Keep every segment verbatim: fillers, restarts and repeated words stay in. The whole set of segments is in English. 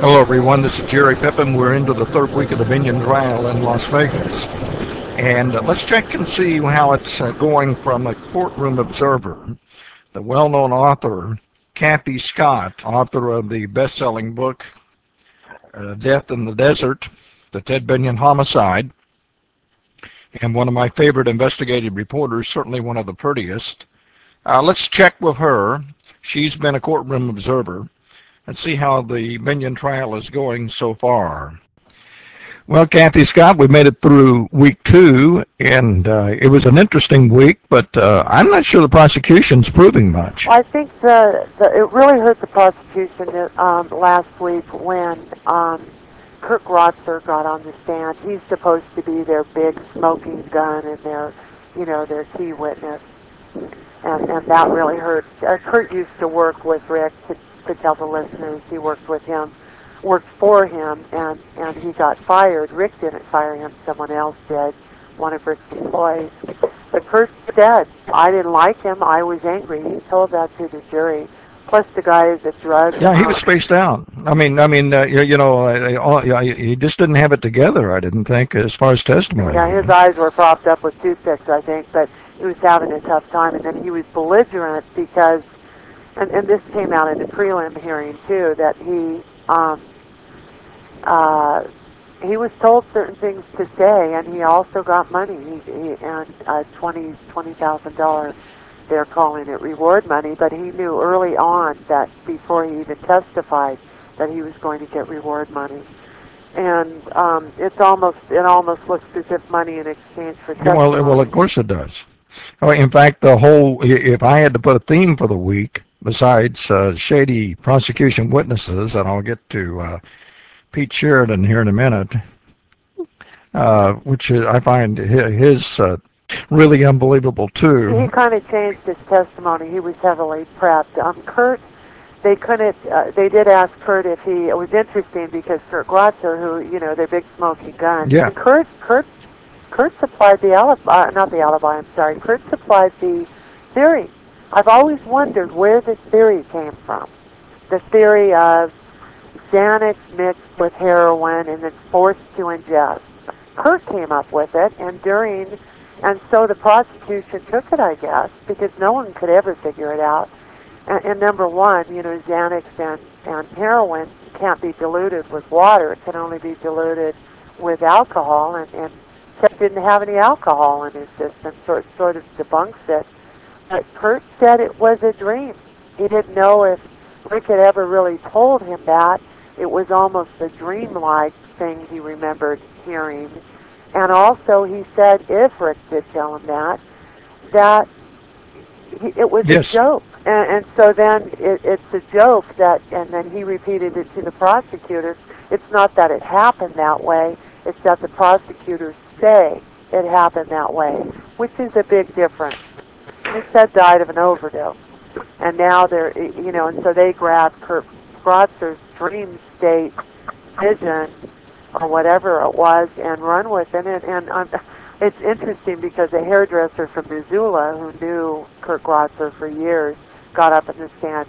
Hello, everyone. This is Jerry Pippin. We're into the third week of the Binion trial in Las Vegas. And uh, let's check and see how it's uh, going from a courtroom observer. The well-known author, Kathy Scott, author of the best-selling book, uh, Death in the Desert, the Ted Binion Homicide, and one of my favorite investigative reporters, certainly one of the prettiest. Uh, let's check with her. She's been a courtroom observer, and see how the Binion trial is going so far. Well, Kathy Scott, we made it through week two, and uh, it was an interesting week, but uh, I'm not sure the prosecution's proving much. I think the, the it really hurt the prosecution um, last week when um, Kirk Rotzer got on the stand. He's supposed to be their big smoking gun and their, you know, their key witness, and and that really hurt. Uh, Kurt used to work with Rick to, to tell the listeners. He worked with him, worked for him, and and he got fired. Rick didn't fire him; someone else did, one of Rick's employees. But Kurt said, I didn't like him. I was angry. He told that to the jury. Plus, the guy is a drug. Yeah, he was spaced out. I mean, I mean, uh, you, you know, I, I, I, he just didn't have it together. I didn't think, as far as testimony. Yeah, his eyes were propped up with toothpicks, I think, but he was having a tough time. And then he was belligerent because, and, and this came out in the prelim hearing too, that he um, uh, he was told certain things to say, and he also got money. He, he and uh, twenty twenty thousand dollars. They're calling it reward money, but he knew early on that before he even testified that he was going to get reward money. And um, it's almost it almost looks as if money in exchange for testimony. Well, well, of course it does. In fact, the whole, if I had to put a theme for the week, besides uh, shady prosecution witnesses, and I'll get to uh, Pete Sheridan here in a minute, uh, which I find his uh, really unbelievable too. He kind of changed his testimony. He was heavily prepped. Um, Kurt, they couldn't. Uh, they did ask Kurt if he. It was interesting because Kurt Grotzer, who you know, their big smoking gun. Yeah. And Kurt, Kurt, Kurt supplied the alibi. Uh, not the alibi. I'm sorry. Kurt supplied the theory. I've always wondered where this theory came from. The theory of Xanax mixed with heroin and then forced to ingest. Kurt came up with it, and during, and so the prosecution took it, I guess, because no one could ever figure it out. And, and number one, you know, Xanax and, and heroin can't be diluted with water. It can only be diluted with alcohol, and, and Chet didn't have any alcohol in his system, so it sort of debunks it. But Kurt said it was a dream. He didn't know if Rick had ever really told him that. It was almost a dreamlike thing he remembered hearing. And also he said if Rick did tell him that, that he, it was yes. a joke. And, and so then it, it's a joke that, and then he repeated it to the prosecutors. It's not that it happened that way, it's that the prosecutors say it happened that way, which is a big difference. He said died of an overdose. And now they're, you know, and so they grabbed Kurt Grotzer's dream state vision or whatever it was and run with it. And, and um, it's interesting because a hairdresser from Missoula who knew Kurt Grotzer for years got up in the stand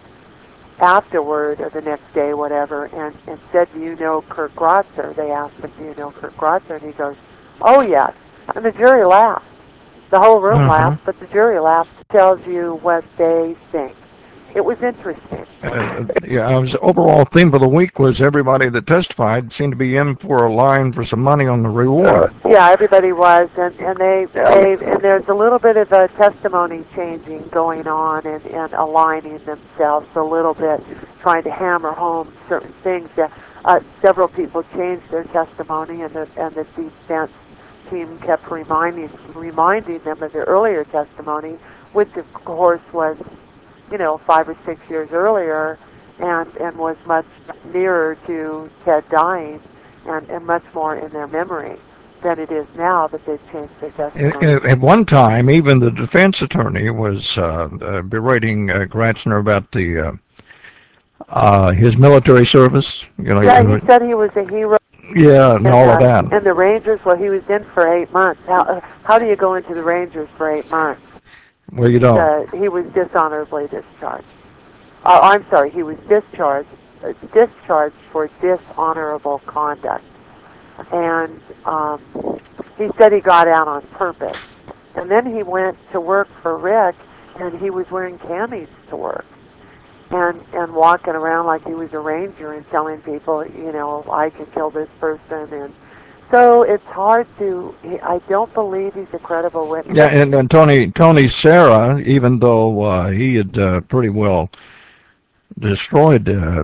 afterward or the next day, whatever, and, and said, do you know Kurt Grotzer? They asked him, do you know Kurt Grotzer? And he goes, oh, yes. And the jury laughed. The whole room uh-huh. laughed, but the jury laughed. Tells you what they think. It was interesting. Uh, yeah, I was, overall theme for the week was everybody that testified seemed to be in for a line for some money on the reward. Yeah, everybody was, and, and they, they and there's a little bit of a testimony changing going on and, and aligning themselves a little bit, trying to hammer home certain things. Uh, several people changed their testimony, and the and the defense team kept reminding reminding them of their earlier testimony, which of course was, you know, five or six years earlier, and and was much nearer to Ted dying, and, and much more in their memory than it is now that they've changed their testimony. At, at one time, even the defense attorney was uh, uh, berating uh, Gratzner about the uh, uh, his military service. You know, yeah, he said he was a hero. Yeah, and all the, of that. And the Rangers, well, he was in for eight months. How uh, how do you go into the Rangers for eight months? Well, you don't. Uh, he was dishonorably discharged. Uh, I'm sorry, he was discharged discharged for dishonorable conduct. And um, he said he got out on purpose. And then he went to work for Rick, and he was wearing camis to work. And, and walking around like he was a ranger and telling people, you know, I can kill this person. And so it's hard to, I don't believe he's a credible witness. Yeah, and, and Tony Tony Serra, even though uh, he had uh, pretty well destroyed uh,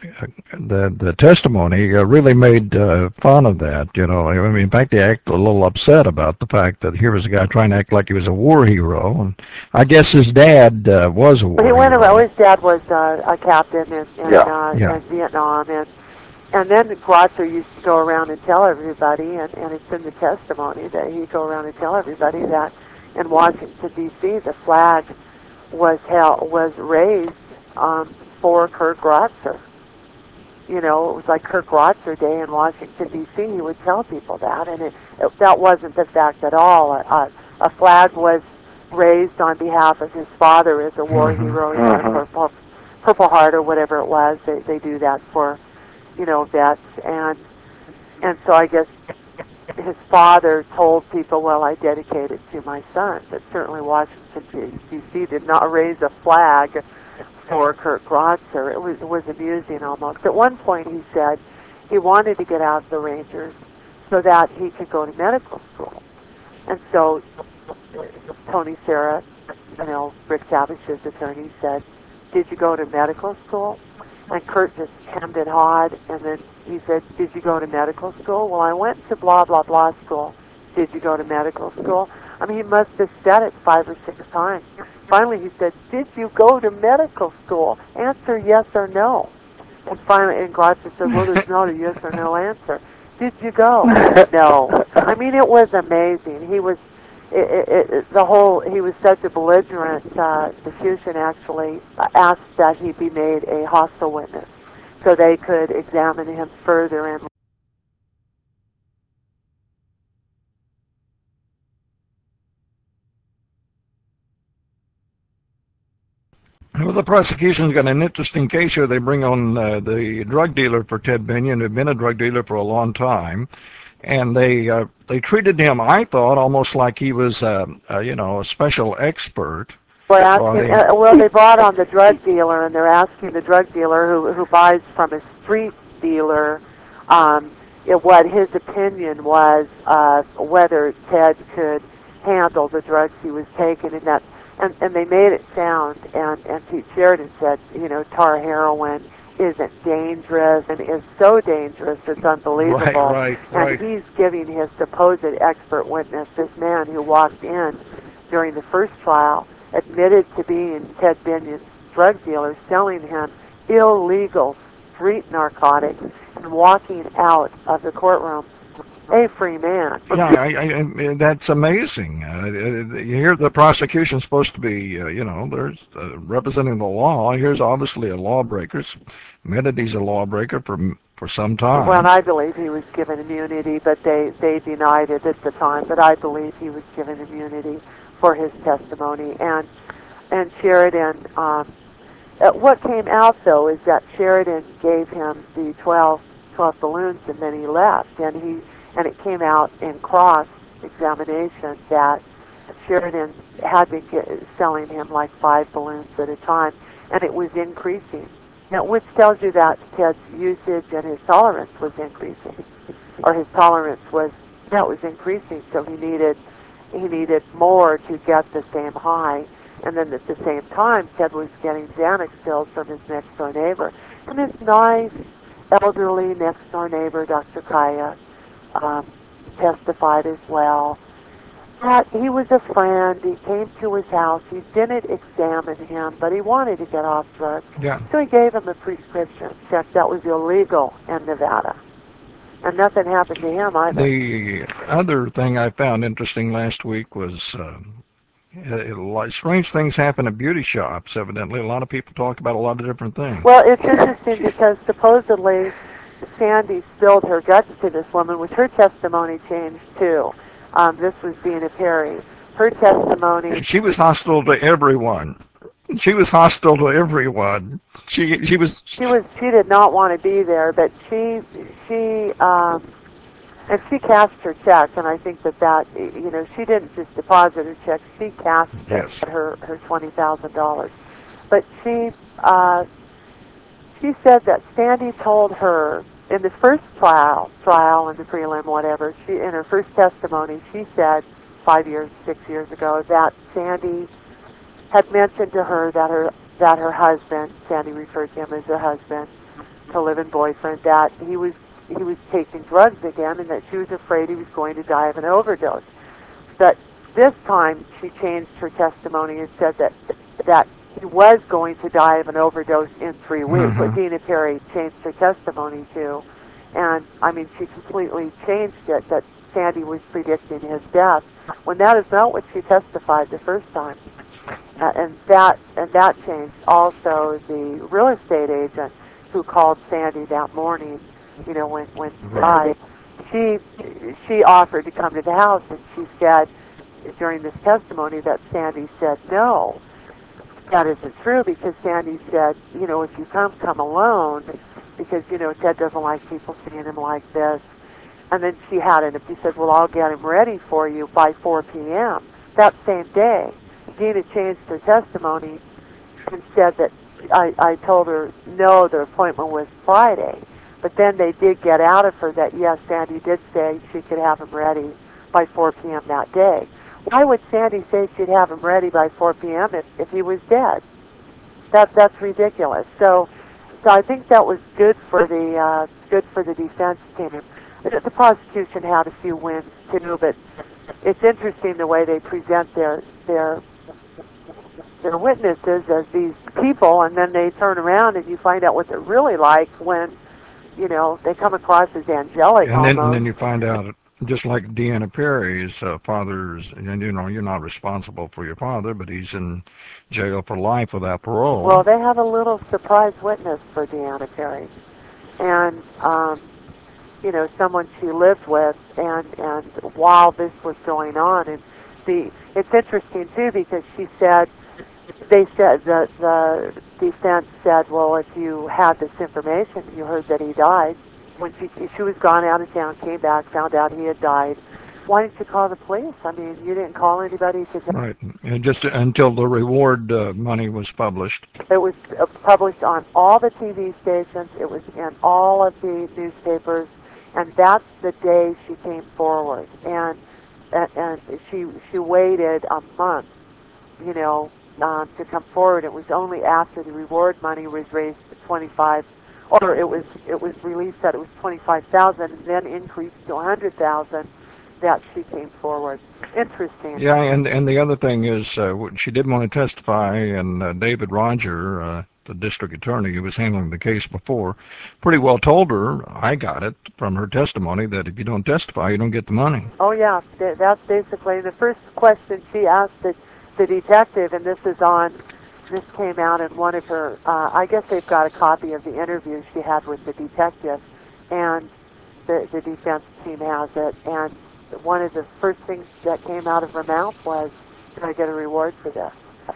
the the testimony, uh, really made uh, fun of that. You know, I mean, in fact, he acted a little upset about the fact that here was a guy trying to act like he was a war hero, and I guess his dad uh, was a war He went hero. around. His dad was uh, a captain in, in, Yeah. uh, Yeah. in Vietnam, and and then Grotzer used to go around and tell everybody, and, and it's in the testimony that he'd go around and tell everybody that in Washington D C the flag was held, was raised um, for Kurt Grotzer. You know, it was like Kurt Grotzer Day in Washington D C He would tell people that, and it, it, that wasn't the fact at all. A, a, a flag was raised on behalf of his father as a war Mhm. hero. He got a purple, purple Heart or whatever it was. They they do that for, you know, vets, and and so I guess his father told people, well, I dedicate it to my son. But certainly Washington D C did not raise a flag for Kurt Grotzer. It was, it was amusing almost. At one point he said he wanted to get out of the Rangers so that he could go to medical school. And so Tony Serra, you know, Rick Tavish's attorney, said, did you go to medical school? And Kurt just hemmed and hawed, and then he said, did you go to medical school? Well, I went to blah, blah, blah school. Did you go to medical school? I mean, he must have said it five or six times. Finally, he said, did you go to medical school? Answer yes or no. And finally, and Grotzer said, well, there's not a yes or no answer. Did you go? No. I mean, it was amazing. He was, it, it, it, the whole, he was such a belligerent, uh, the Fusion actually asked that he be made a hostile witness so they could examine him further and Well, the prosecution's got an interesting case here. They bring on uh, the drug dealer for Ted Binion, who'd been a drug dealer for a long time, and they uh, they treated him, I thought, almost like he was, uh, uh, you know, a special expert. We're Brought asking, in. uh, well, they brought on the drug dealer, and they're asking the drug dealer who who buys from a street dealer, um, it, what his opinion was of whether Ted could handle the drugs he was taking, and that, and and they made it sound, and and Pete Sheridan said, you know, tar heroin isn't dangerous and is so dangerous it's unbelievable. Right, right, right. And he's giving his supposed expert witness, this man who walked in during the first trial, admitted to being Ted Binion's drug dealer, selling him illegal street narcotics and walking out of the courtroom a free man. Yeah, I, I, I, that's amazing. Uh, you hear the prosecution's supposed to be, uh, you know, there's uh, representing the law. Here's obviously a lawbreaker. Admitted he's a lawbreaker for for some time. Well, I believe he was given immunity, but they, they denied it at the time. But I believe he was given immunity for his testimony. And and Sheridan, um, uh, what came out though is that Sheridan gave him the twelve, twelve balloons, and then he left. And he and it came out in cross examination that Sheridan had been get, selling him like five balloons at a time, and it was increasing. Now, which tells you that Ted's usage and his tolerance was increasing, or his tolerance was that was increasing. So he needed he needed more to get the same high, and then at the same time, Ted was getting Xanax pills from his next door neighbor, and his nice elderly next door neighbor, Doctor Kaya, um, testified as well. That he was a friend. He came to his house. He didn't examine him, but he wanted to get off drugs. Yeah. So he gave him a prescription check that was illegal in Nevada. And nothing happened to him either. The other thing I found interesting last week was uh, uh, strange things happen at beauty shops, evidently. A lot of people talk about a lot of different things. Well, it's interesting because supposedly Sandy spilled her guts to this woman, which her testimony changed too. Um, this was Dina Perry. Her testimony. She was hostile to everyone. She was hostile to everyone. She she was. She was she did not want to be there, but she she um, and she cashed her check, and I think that that you know she didn't just deposit her check; she cashed it, Yes. her her twenty thousand dollars. But she uh, she said that Sandy told her in the first trial, trial in the prelim, whatever. She in her first testimony, she said five years, six years ago that Sandy had mentioned to her that her that her husband, Sandy referred to him as her husband, to live-in boyfriend, that he was he was taking drugs again, and that she was afraid he was going to die of an overdose. But this time she changed her testimony and said that that he was going to die of an overdose in three weeks. Mm-hmm. What Dina Perry changed her testimony to, and I mean she completely changed it. That Sandy was predicting his death when that is not what she testified the first time. Uh, and that and that changed. Also, the real estate agent who called Sandy that morning, you know, when when she Right. died, she she offered to come to the house, and she said during this testimony that Sandy said no. That isn't true because Sandy said, you know, if you come, come alone, because you know Ted doesn't like people seeing him like this. And then she had it. She said, well, I'll get him ready for you by four p.m. that same day. Dina changed her testimony and said that I, I told her, no, the appointment was Friday. But then they did get out of her that, yes, Sandy did say she could have him ready by four p.m. that day. Why would Sandy say she'd have him ready by four p.m. if, if he was dead? That, that's ridiculous. So, so I think that was good for the uh, good for the defense team. The, the prosecution had a few wins too, but it's interesting the way they present their their their witnesses as these people, and then they turn around and you find out what they're really like when you know they come across as angelic And then and then almost. you find out, just like Deanna Perry's uh, father's, and you know, you're not responsible for your father, but he's in jail for life without Well, parole. they have a little surprise witness for Deanna Perry, and um, you know someone she lived with, and and while this was going on, and the it's interesting too because she said they said that the defense said, well, if you had this information, you heard that he died. When she she was gone out of town, came back, found out he had died. Why didn't you call the police? I mean, you didn't call anybody to. Right. And just until the reward uh, money was published. It was uh, published on all the T V stations. It was in all of the newspapers, and that's the day she came forward. And and, and she she waited a month, you know, um, to come forward. It was only after the reward money was raised to twenty-five, or it was it was released that it was twenty-five thousand, and then increased to one hundred thousand, that she came forward. Interesting. Yeah, and and the other thing is, uh, she didn't want to testify, and uh, David Roger, uh, the district attorney who was handling the case before, pretty well told her, I got it from her testimony, that if you don't testify, you don't get the money. Oh yeah, th- that's basically the first question she asked the, the detective, and this is on. This came out in one of her. Uh, I guess they've got a copy of the interview she had with the detective, and the the defense team has it. And one of the first things that came out of her mouth was, "Can I get a reward for this?"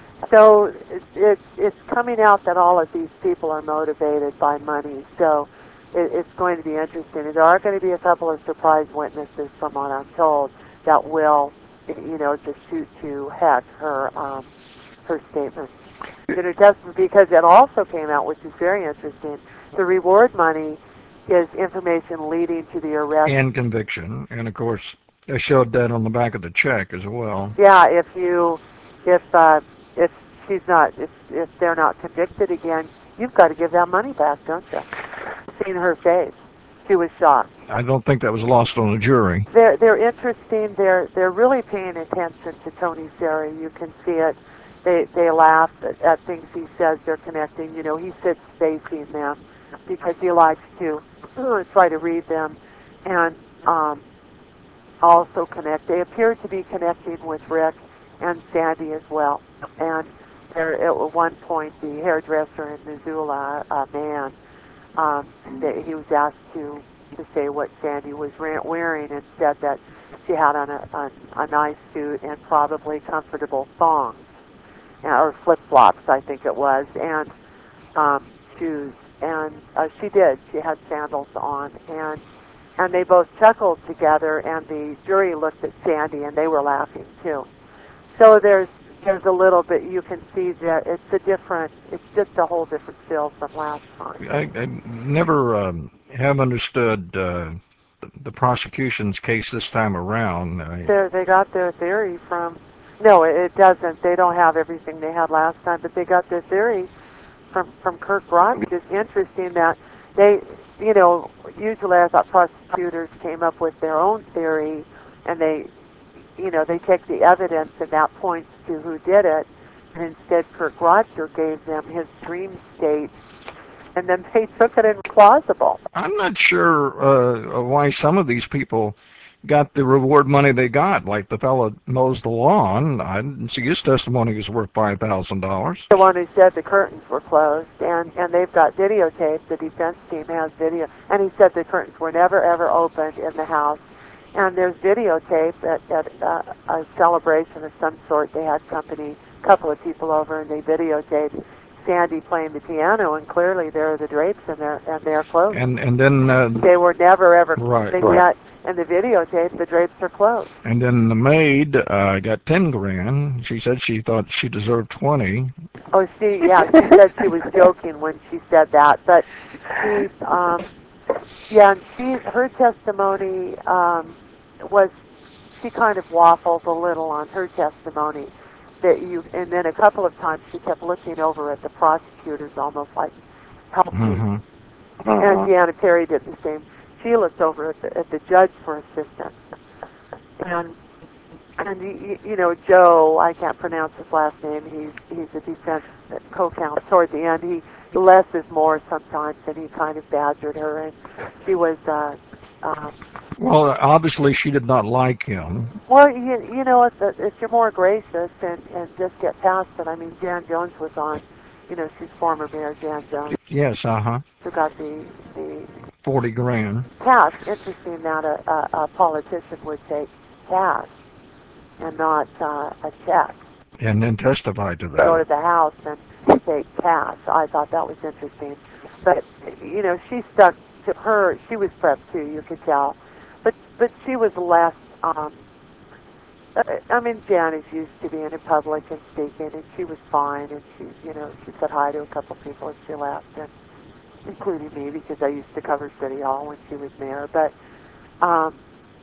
So it, it, it's coming out that all of these people are motivated by money. So it, it's going to be interesting. And there are going to be a couple of surprise witnesses, from what I'm told, that will, you know, just shoot to heck her um, her statement in her testimony, because it also came out, which is very interesting. The reward money is information leading to the arrest. And conviction, and of course, they showed that on the back of the check as well. Yeah, if you, if uh, if she's not, if if they're not convicted again, you've got to give that money back, don't you? Seeing her face, she was shocked. I don't think that was lost on the jury. They're they're interesting. They're they're really paying attention to Tony Seri. You can see it. They they laugh at, at things he says. They're connecting. You know, he sits facing them because he likes to uh, try to read them, and um, also connect. They appear to be connecting with Rick and Sandy as well. And there, at one point, the hairdresser in Missoula, a man, um, they, he was asked to to say what Sandy was wearing, and said that she had on a, a, a nice suit and probably comfortable thongs. or flip-flops, I think it was, and um, shoes. And uh, she did. She had sandals on, and and they both chuckled together. And the jury looked at Sandy, and they were laughing too. So there's there's a little bit you can see that it's a different. It's just a whole different feel from last time. I, I never um, have understood uh, the, the prosecution's case this time around. I, They're, they got their theory from. No, it, it doesn't. They don't have everything they had last time, but they got their theory from from Kirk Grotz. It's interesting that they, you know, usually I thought prosecutors came up with their own theory, and they, you know, they take the evidence and that points to who did it, and instead Kirk Rotzer gave them his dream state, and then they took it as plausible. I'm not sure uh, why some of these people got the reward money they got. Like the fellow mows the lawn, I didn't see his testimony was worth five thousand dollars. The one who said the curtains were closed, and and they've got videotape. The defense team has video, and he said the curtains were never ever opened in the house. And there's videotape at, at uh, a celebration of some sort. They had company, a couple of people over, and they videotaped Sandy playing the piano, and clearly there are the drapes in there, and they're closed. And and then uh, They were never ever right, and right. yet in the videotape the drapes are closed. And then the maid uh, got ten grand. She said she thought she deserved twenty. Oh, she yeah, she said she was joking when she said that, but she um, yeah, and she her testimony um, was she kind of waffled a little on her testimony that you, and then a couple of times she kept looking over at the prosecutors almost like help me. Mm-hmm. And Deanna Perry did the same. She looked over at the, at the judge for assistance. And, and you, you know, Joe, I can't pronounce his last name. He's he's a defense co-counsel. Toward the end, he less is more sometimes, and he kind of badgered her. And she was, uh, um, Well, obviously she did not like him. well, you, you know, if, if you're more gracious and, and just get past it. I mean, Jan Jones was on, you know, she's former Mayor Jan Jones, Yes, uh-huh. who got the, the forty grand. cash. Interesting that a, a, a politician would take cash and not uh, a check. And then testified to Go to that. the house and take cash. I thought that was interesting. But, you know, she stuck to her. She was prepped too, you could tell. But but she was less, um, I mean, Jan is used to being in public and speaking, and she was fine. And she, you know, she said hi to a couple people as she left, and including me because I used to cover City Hall when she was mayor. But um,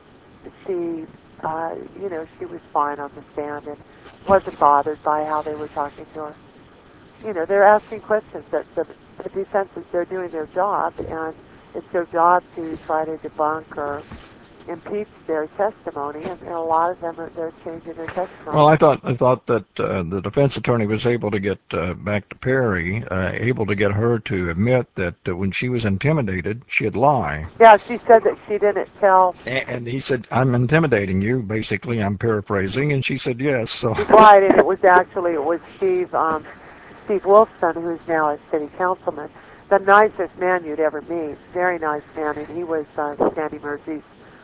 she, uh, you know, she was fine on the stand and wasn't bothered by how they were talking to her. You know, they're asking questions. That the, the defense is they're doing their job, and it's their job to try to debunk or impeach their testimony, and, and a lot of them are they're changing their testimony. Well, I thought I thought that uh, the defense attorney was able to get uh, back to Perry, uh, able to get her to admit that uh, when she was intimidated, she'd lie. Yeah, she said that she didn't tell. A- And he said, "I'm intimidating you." Basically, I'm paraphrasing, and she said, "Yes." So. She lied, and it was actually it was Steve um, Steve Wolfson, who's now a city councilman, the nicest man you'd ever meet. Very nice man, and he was uh, Sandy Murphy's.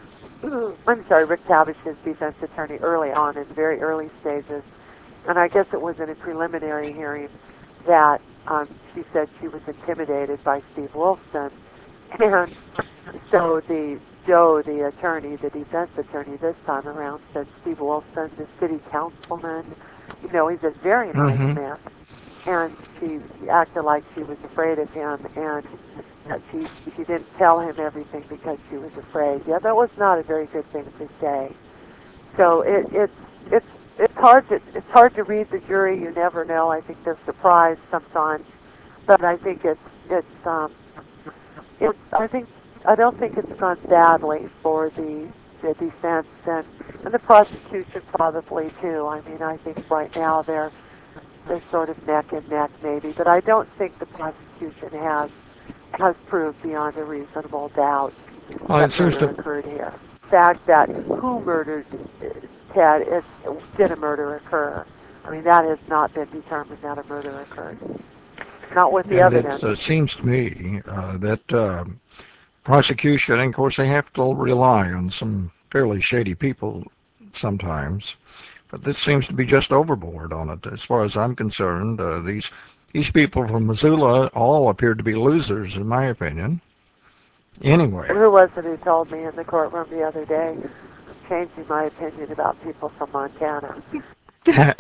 I'm sorry, Rick Tavish's defense attorney early on in the very early stages. And I guess it was in a preliminary hearing that um, she said she was intimidated by Steve Wolfson. And so the Joe, the attorney, the defense attorney this time around, said Steve Wolfson, the city councilman, you know, he's a very nice Mm-hmm. man. And she acted like she was afraid of him, and that she she didn't tell him everything because she was afraid. Yeah, that was not a very good thing to say. So it it's it's it's hard to it's hard to read the jury. You never know. I think they're surprised sometimes, but I think it's it's um it's I think I don't think it's gone badly for the the defense and and the prosecution probably too. I mean, I think right now they're they're sort of neck and neck maybe, but I don't think the prosecution has has proved beyond a reasonable doubt Well, it that seems murder to. occurred here. The fact that who murdered uh, Ted is did a murder occur? I mean, that has not been determined that a murder occurred. Not with the And it evidence. uh, seems to me uh, that uh, prosecution, and of course, they have to rely on some fairly shady people sometimes. But this seems to be just overboard on it, as far as I'm concerned. Uh, these these people from Missoula all appear to be losers, in my opinion. Anyway. Who was it who told me in the courtroom the other day, changing my opinion about people from Montana? It's,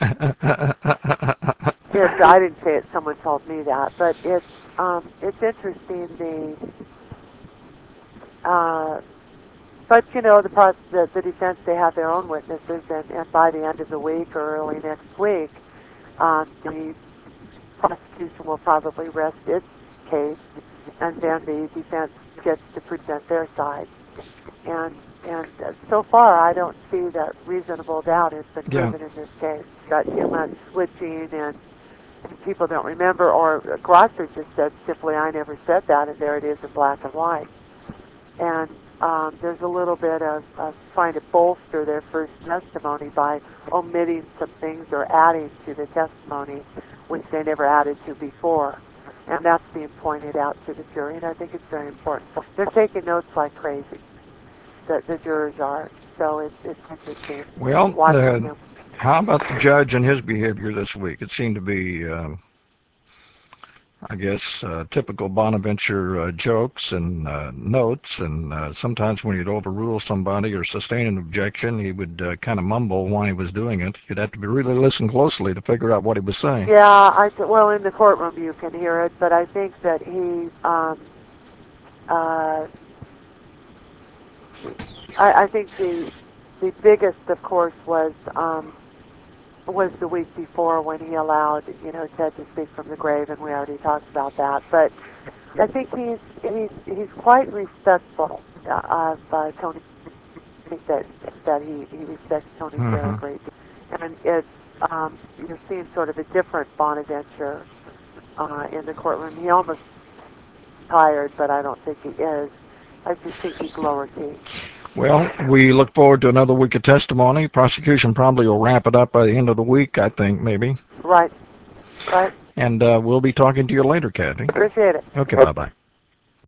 I didn't say it, someone told me that, but it's, um, it's interesting, the, uh, but you know, the, pros- the, the defense, they have their own witnesses, and, and by the end of the week or early next week, um, the prosecution will probably rest its case, and then the defense gets to present their side. And and uh, so far, I don't see that reasonable doubt has been Yeah. proven in this case. Got too much switching, and, and people don't remember. Or Grosser just said simply, "I never said that," and there it is in black and white. And um, there's a little bit of, of trying to bolster their first testimony by omitting some things or adding to the testimony, which they never added to before. And that's being pointed out to the jury, and I think it's very important. They're taking notes like crazy, the, the jurors are. So it's, it's interesting Well, watching uh, them. how about the judge and his behavior this week? It seemed to be, um, I guess, uh, typical Bonaventure uh, jokes and uh, notes, and uh, sometimes when he'd overrule somebody or sustain an objection, he would uh, kind of mumble while he was doing it. You'd have to be really listen closely to figure out what he was saying. Yeah, I th- well, in the courtroom you can hear it, but I think that he, um, uh, I, I think the the biggest, of course, was um, was the week before when he allowed, you know, Ted to speak from the grave, and we already talked about that. But I think he's he's he's quite respectful uh, of uh, Tony. I think that that he, he respects Tony Mm-hmm. Blair a great deal, and it's um, you're seeing sort of a different Bonaventure uh, in the courtroom. He almost tired, but I don't think he is. I just think he's lower key. Well, we look forward to another week of testimony. Prosecution probably will wrap it up by the end of the week, I think, maybe. Right, right. And uh, we'll be talking to you later, Kathy. Appreciate it. Okay, bye-bye.